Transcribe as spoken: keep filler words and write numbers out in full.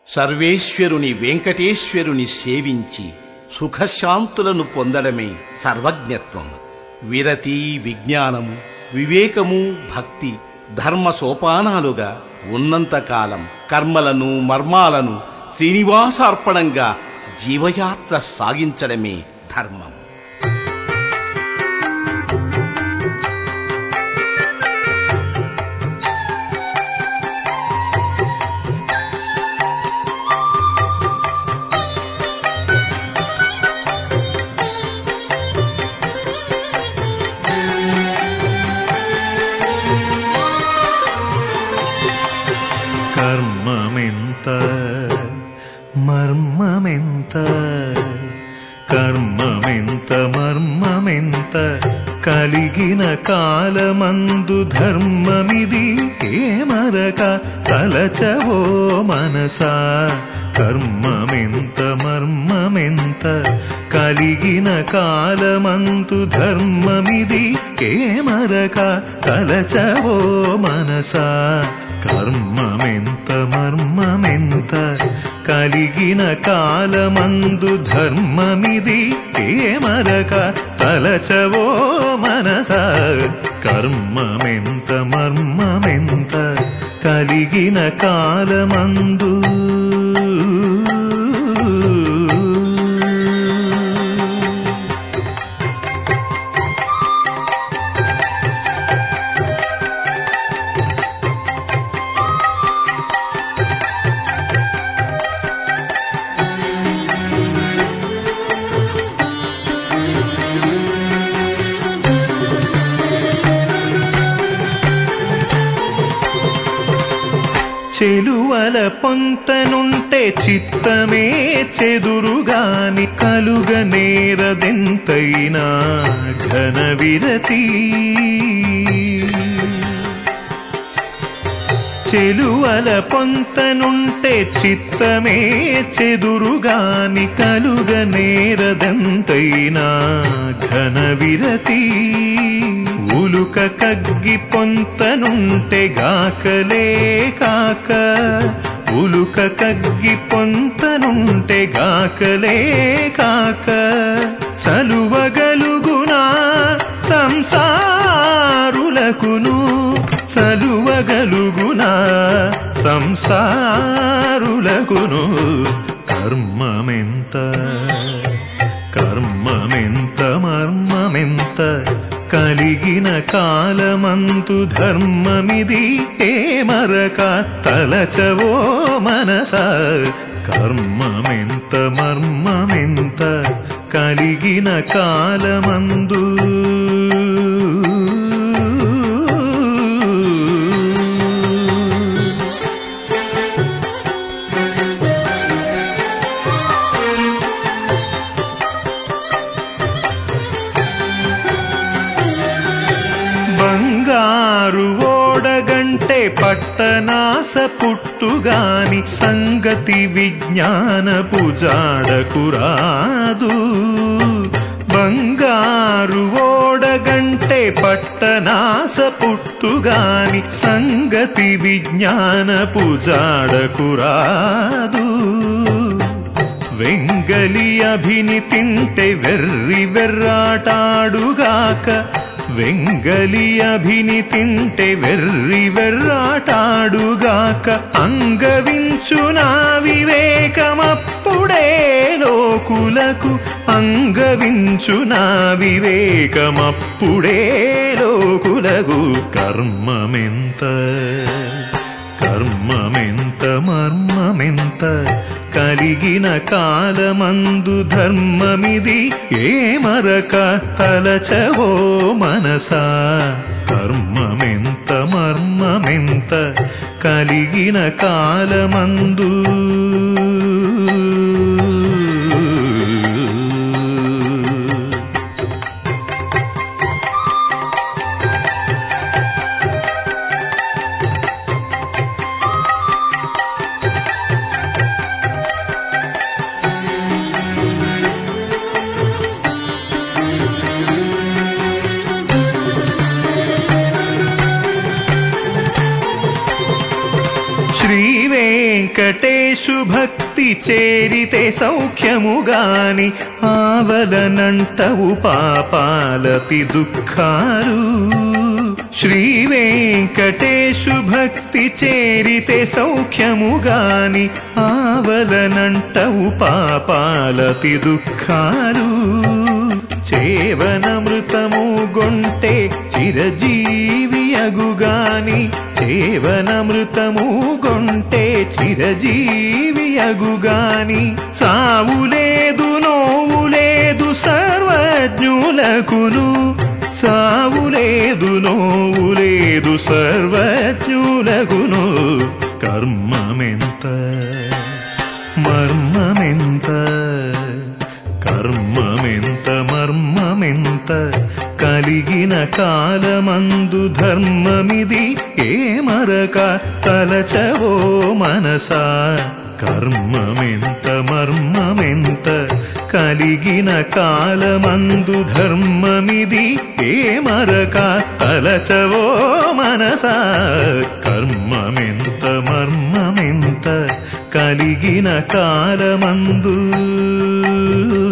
సర్వేశ్వరుని వెంకటేశ్వరుని సేవించి సుఖశాంతులను పొందడమే సర్వజ్ఞత్వం. విరతి, విజ్ఞానము, వివేకము, భక్తి ధర్మ సోపానాలుగా ఉన్నంతకాలం కర్మలను మర్మాలను శ్రీనివాసార్పణంగా జీవయాత్ర సాగించడమే ధర్మం. కర్మమెంత మర్మమెంత, కర్మమెంత మర్మమెంత, కలిగిన కాలమందు ధర్మమిది ఏమరక తలచవో మనసా. కర్మమెంత మర్మమెంత, కలిగిన కాలమందు ధర్మమిది ఏమరక తలచవో మనసా. కర్మమెంత మర్మమెంత, కలిగిన కాలమందు ధర్మమిది ఏమరక తలచవో మనసా. కర్మమెంత మర్మమెంత, కలిగిన కాలమందు చెలువల పొంతనుంటే చిత్తమే చెదురుగాని కలుగ నేరదెంతైనా ఘన విరతి. చెలువల పొంతనుంటే చిత్తమే చెదురుగాని కలుగ నేరదెంతైనా ఘన విరతి. ఉలుక కగ్గి పొంతనుంటే గాకలే కాక, ఉలుక కగ్గి పొంతనుంటే గాకలే కాక, సలువగలుగునా సంసారులకును, సలువగలుగునా సంసారులకును. కర్మమెంత కర్మమెంత మర్మమెంత, కలిగిన కాలమందు ధర్మమిది ఏమరక తలచవో మనసా. కర్మమెంత మర్మమెంత, కలిగిన కాలమందు బంగారు ఓడగంటే పట్టనాస పుట్టుగాని సంగతి విజ్ఞానపు జాడకురాదు. బంగారు ఓడగంటే పట్టనాస పుట్టుగాని సంగతి విజ్ఞానపు జాడకురాదు. వెంగలి అభిని తింటే వెర్రి వెర్రాటాడుగాక, వెంగలి అభిని తింటే వెర్రి వెర్రాటాడుగాక, అంగవించునా వివేకమప్పుడే లోకులకు, అంగవించునా వివేకమప్పుడే లోకులకు. కర్మమెంత కర్మమెంత మర్మమెంత, కలిగిన కాలమందు ధర్మమిది ఏమరక తలచవో మనసా. కర్మమెంత మర్మమెంత, కలిగిన కాలమందు వెంకటేశు భక్తి చేరితే సౌఖ్యముగాని ఆవలనంటవు పాపాలతి దుఃఖాలు. శ్రీ వెంకటేశు భక్తి చేరితే సౌఖ్యముగాని ఆవలనంటవు పాపాలతి దుఃఖాలు. చేవనమృతము గొంటే చిరజీవి అగుగాని చేవనమృతము గొంటే చిరజీవి అగుగాని సావులేదు నోవులేదు సర్వజ్ఞులకును సావులేదు నోవులేదు సర్వజ్ఞులకును. కర్మమెంత మర్మమెంత కర్మమెంత మర్మమెంత కలిగిన కాలమందు ధర్మమిది ఏమరక తలచవో మనసా. కర్మమెంత మర్మమెంత కలిగిన కాలమందు ధర్మమిది ఏమరక తలచవో మనసా. కర్మమెంత మర్మమెంత కలిగిన కాలమందు